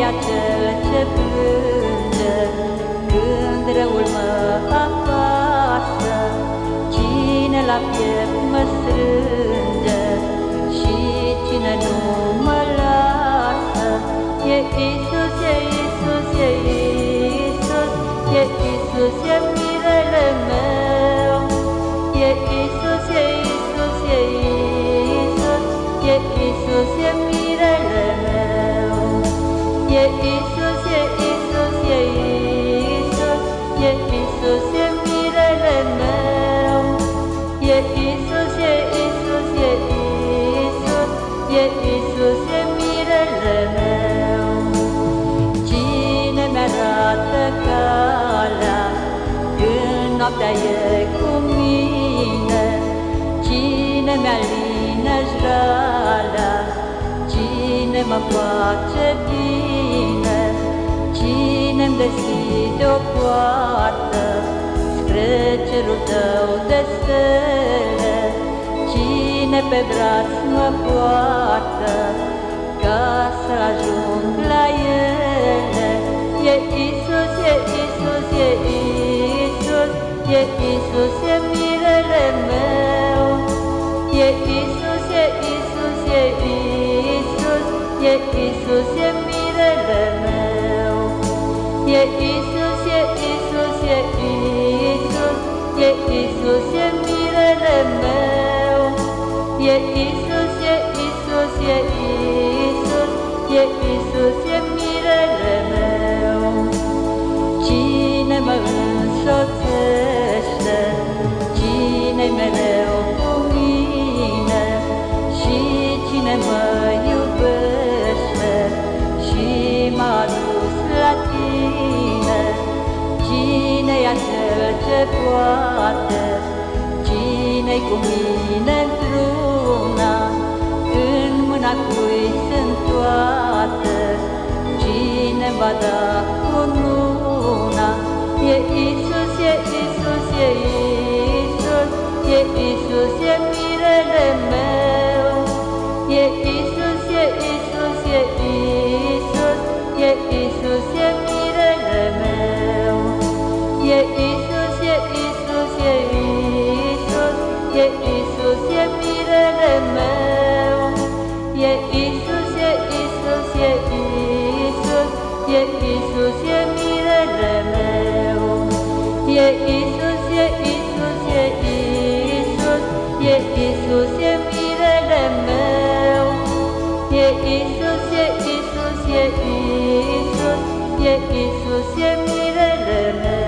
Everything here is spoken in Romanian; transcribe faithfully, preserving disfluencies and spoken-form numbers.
ea cel ce plânge când răul mă apasă, cine la piept mă strânge și cine nu mă lasă. E Iisus, e Iisus, e Iisus, e Iisus, e mirele meu. E Iisus, e Iisus, e Iisus, e Iisus, e mirele meu. E Iisus, e Iisus, e Iisus, e Iisus, e mirele meu. E Iisus, e Iisus, e Iisus, e Iisus, e mirele meu. Cine mi-arată calea când noaptea e cu mine, cine mi-alină jalea, cine mă face bine, cine-mi deschide o poartă spre cerul tău de stele, cine pe braț mă poartă ca să ajung la ele. E Iisus, e Iisus, e Iisus, e Iisus, e mirele meu. E Iisus, e Iisus, e Iisus, e Iisus, e mirele meu. E Iisus, e Iisus, e Iisus, e Iisus, e mirele meu. E Iisus, e Iisus, e Iisus, e Iisus, e mirele meu. Cine mă însoțește, cine-i mereu cu mine și cine mă iubește și m-a dus la tine. Cine-i acel ce poate, cine-i cu mine într-una, în mâna cui sunt toate, cine-mi va da cununa. E Iisus, e Iisus, e Iisus, e Iisus, e mirele meu. E Iisus, e Iisus, e Iisus, e Iisus, e mirele meu. E Iisus, e Iisus, e Iisus, e Iisus, e mirele meu. E Iisus, e Iisus, e Iisus, e Iisus, e mirele meu. E Iisus, e Iisus, e Iisus, e Iisus, e mirele meu. E Iisus, e Iisus, e Iisus, e Iisus, e mirele meu.